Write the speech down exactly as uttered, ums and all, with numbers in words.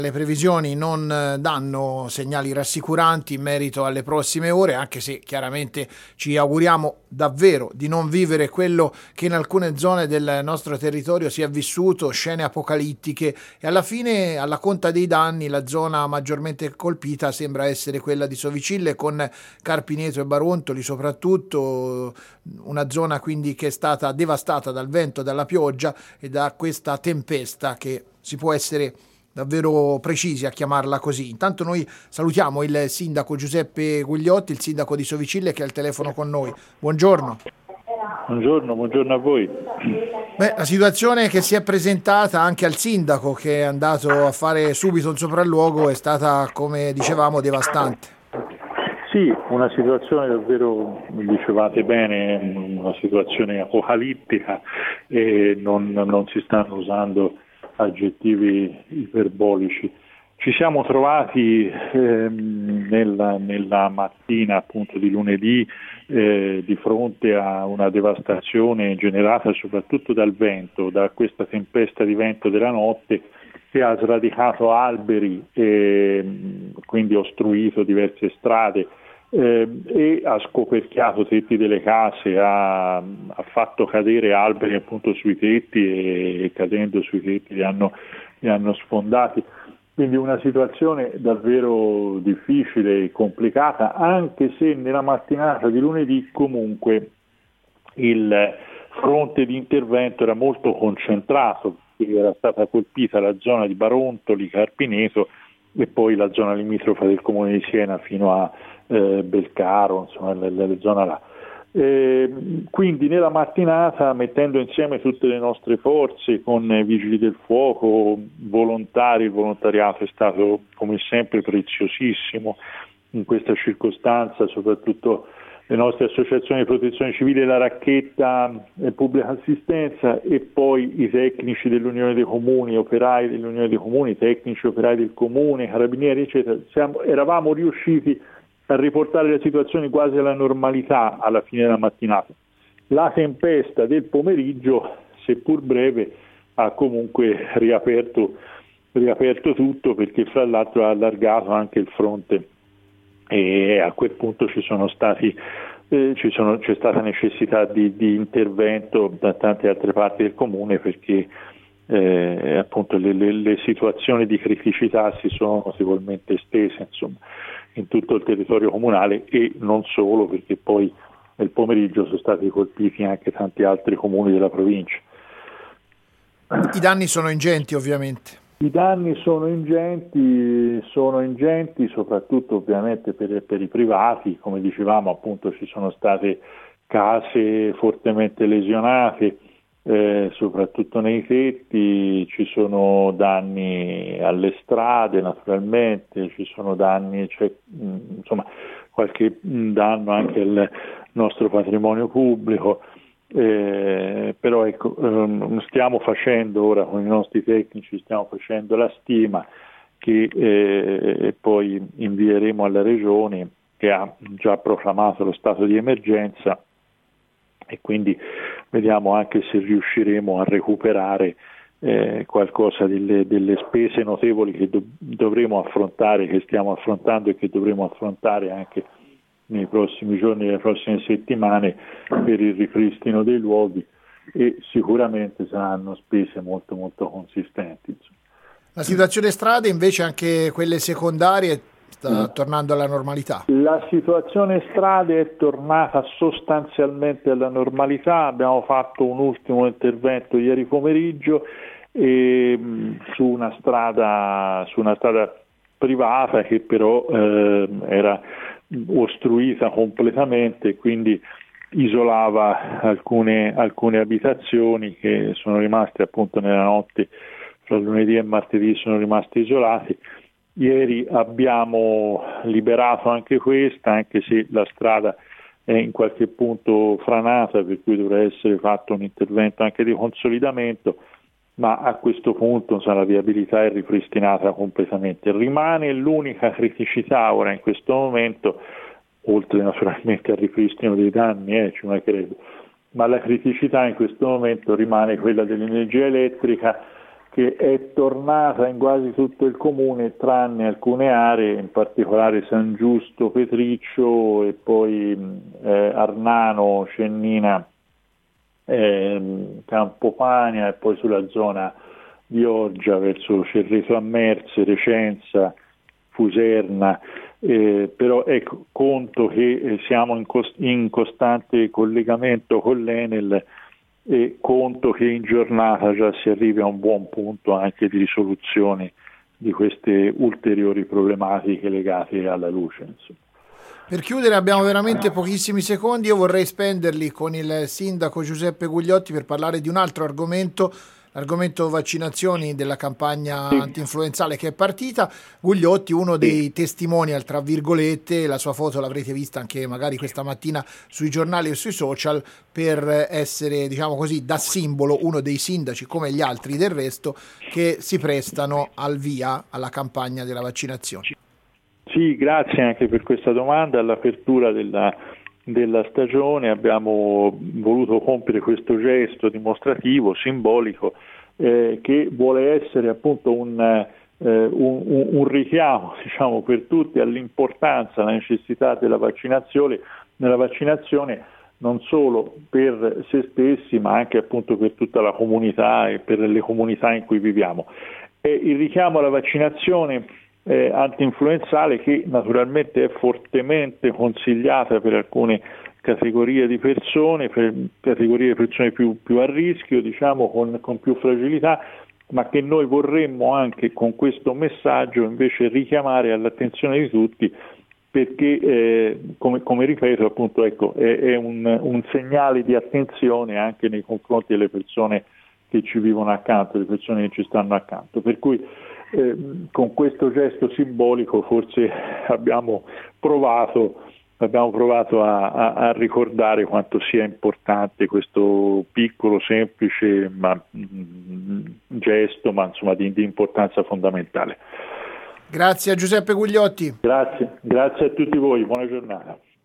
Le previsioni non danno segnali rassicuranti in merito alle prossime ore, anche se chiaramente ci auguriamo davvero di non vivere quello che in alcune zone del nostro territorio si è vissuto, scene apocalittiche, e alla fine, alla conta dei danni, la zona maggiormente colpita sembra essere quella di Sovicille, con Carpineto e Barontoli soprattutto, una zona quindi che è stata devastata dal vento, dalla pioggia e da questa tempesta che si può essere davvero precisi a chiamarla così. Intanto noi salutiamo il sindaco Giuseppe Gugliotti, il sindaco di Sovicille, che è al telefono con noi. Buongiorno. Buongiorno, buongiorno a voi. Beh, la situazione che si è presentata anche al sindaco, che è andato a fare subito un sopralluogo, è stata, come dicevamo, devastante. Sì, una situazione davvero, dicevate bene, una situazione apocalittica, e non, non si stanno usando aggettivi iperbolici. Ci siamo trovati ehm, nella, nella mattina appunto di lunedì eh, di fronte a una devastazione generata soprattutto dal vento, da questa tempesta di vento della notte che ha sradicato alberi e quindi ostruito diverse strade eh, e ha scoperchiato tetti delle case, ha, ha fatto cadere alberi appunto sui tetti e, e cadendo sui tetti li hanno, li hanno sfondati. Quindi una situazione davvero difficile e complicata, anche se nella mattinata di lunedì comunque il fronte di intervento era molto concentrato, perché era stata colpita la zona di Barontoli, Carpineto e poi la zona limitrofa del comune di Siena fino a eh, Belcaro, insomma la, la, la zona là. Eh, quindi nella mattinata, mettendo insieme tutte le nostre forze con eh, vigili del fuoco, volontari, il volontariato è stato come sempre preziosissimo in questa circostanza, soprattutto le nostre associazioni di protezione civile, la Racchetta e Pubblica Assistenza, e poi i tecnici dell'Unione dei Comuni, operai dell'Unione dei Comuni, tecnici operai del Comune, carabinieri eccetera. Siamo, eravamo riusciti a riportare la situazione quasi alla normalità alla fine della mattinata. La tempesta del pomeriggio, seppur breve, ha comunque riaperto, riaperto tutto, perché fra l'altro ha allargato anche il fronte e a quel punto ci sono stati, eh, ci sono, c'è stata necessità di, di intervento da tante altre parti del comune, perché eh, appunto le, le, le situazioni di criticità si sono notevolmente estese, insomma, in tutto il territorio comunale e non solo, perché poi nel pomeriggio sono stati colpiti anche tanti altri comuni della provincia. I danni sono ingenti, ovviamente. I danni sono ingenti, sono ingenti soprattutto ovviamente per, per i privati, come dicevamo appunto ci sono state case fortemente lesionate, eh, soprattutto nei tetti, ci sono danni alle strade naturalmente, ci sono danni, cioè, mh, insomma qualche danno anche al nostro patrimonio pubblico. Eh, però ecco, ehm, stiamo facendo ora con i nostri tecnici, stiamo facendo la stima che eh, poi invieremo alla Regione, che ha già proclamato lo stato di emergenza, e quindi vediamo anche se riusciremo a recuperare eh, qualcosa delle, delle spese notevoli che do- dovremo affrontare, che stiamo affrontando e che dovremo affrontare anche nei prossimi giorni, nelle prossime settimane, per il ripristino dei luoghi, e sicuramente saranno spese molto molto consistenti. La situazione strade invece, anche quelle secondarie, sta mm. tornando alla normalità? La situazione strade è tornata sostanzialmente alla normalità, abbiamo fatto un ultimo intervento ieri pomeriggio e, mh, su una strada, su una strada privata che però eh, era ostruita completamente, quindi isolava alcune, alcune abitazioni che sono rimaste appunto nella notte fra lunedì e martedì, sono rimaste isolate. Ieri abbiamo liberato anche questa, anche se la strada è in qualche punto franata, per cui dovrà essere fatto un intervento anche di consolidamento, ma a questo punto insomma, la viabilità è ripristinata completamente. Rimane l'unica criticità ora in questo momento, oltre naturalmente al ripristino dei danni, eh, ci mancherebbe, ma la criticità in questo momento rimane quella dell'energia elettrica, che è tornata in quasi tutto il comune tranne alcune aree, in particolare San Giusto, Petriccio e poi eh, Arnano, Cennina, eh, Campopania e poi sulla zona di Oggia verso Cerreto Ammerse, Recenza, Fuserna. Eh, però ecco, conto che eh, siamo in, cost- in costante collegamento con l'Enel e conto che in giornata già si arrivi a un buon punto anche di risoluzione di queste ulteriori problematiche legate alla luce. Insomma. Per chiudere abbiamo veramente pochissimi secondi, io vorrei spenderli con il sindaco Giuseppe Gugliotti per parlare di un altro argomento, l'argomento vaccinazioni della campagna sì. antinfluenzale che è partita. Gugliotti, uno dei sì. testimonial, tra virgolette, la sua foto l'avrete vista anche magari questa mattina sui giornali e sui social, per essere, diciamo così, da simbolo uno dei sindaci, come gli altri del resto, che si prestano al via alla campagna della vaccinazione. Sì, grazie anche per questa domanda. All'apertura della, della stagione abbiamo voluto compiere questo gesto dimostrativo, simbolico, eh, che vuole essere appunto un, eh, un, un richiamo, diciamo, per tutti all'importanza, alla necessità della vaccinazione, nella vaccinazione non solo per se stessi, ma anche appunto per tutta la comunità e per le comunità in cui viviamo. E il richiamo alla vaccinazione Eh, antinfluenzale, che naturalmente è fortemente consigliata per alcune categorie di persone, per categorie di persone più, più a rischio, diciamo con, con più fragilità, ma che noi vorremmo anche con questo messaggio invece richiamare all'attenzione di tutti, perché eh, come, come ripeto appunto ecco, è, è un, un segnale di attenzione anche nei confronti delle persone che ci vivono accanto, le persone che ci stanno accanto, per cui Eh, con questo gesto simbolico forse abbiamo provato, abbiamo provato a, a, a ricordare quanto sia importante questo piccolo, semplice ma, mh, gesto, ma insomma di, di importanza fondamentale. Grazie a Giuseppe Gugliotti. Grazie, grazie a tutti voi, buona giornata.